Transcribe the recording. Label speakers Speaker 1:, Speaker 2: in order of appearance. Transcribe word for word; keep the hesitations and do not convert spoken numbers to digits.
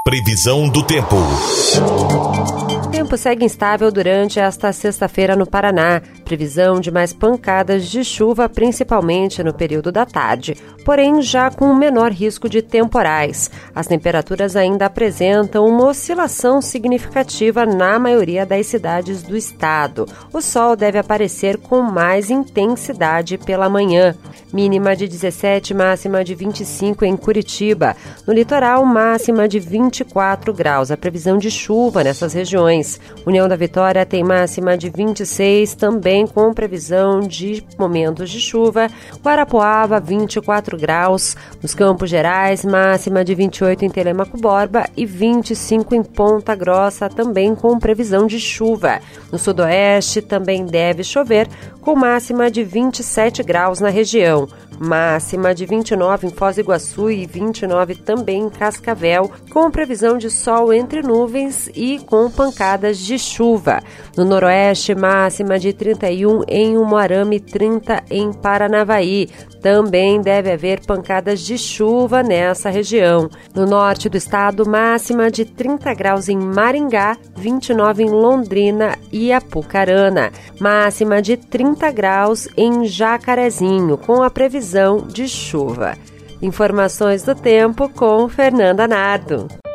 Speaker 1: Previsão do tempo.
Speaker 2: O tempo segue instável durante esta sexta-feira no Paraná. Previsão de mais pancadas de chuva, principalmente no período da tarde, porém já com menor risco de temporais. As temperaturas ainda apresentam uma oscilação significativa na maioria das cidades do estado. O sol deve aparecer com mais intensidade pela manhã. Mínima de dezessete, máxima de vinte e cinco em Curitiba. No litoral, máxima de vinte e quatro graus. A previsão de chuva nessas regiões. União da Vitória tem máxima de vinte e seis, também com previsão de momentos de chuva. Guarapuava, vinte e quatro graus. Nos Campos Gerais, máxima de vinte e oito em Telêmaco Borba e vinte e cinco em Ponta Grossa, também com previsão de chuva. No Sudoeste também deve chover, com máxima de vinte e sete graus na região. Máxima de vinte e nove em Foz do Iguaçu e vinte e nove também em Cascavel, com previsão de sol entre nuvens e com pancadas de chuva. No Noroeste, máxima de trinta e um em Umuarama e trinta em Paranavaí. Também deve haver pancadas de chuva nessa região. No norte do estado, máxima de trinta graus em Maringá, vinte e nove em Londrina e Apucarana. Máxima de trinta graus em Jacarezinho, com a previsão de chuva. Informações do tempo com Fernanda Nardo.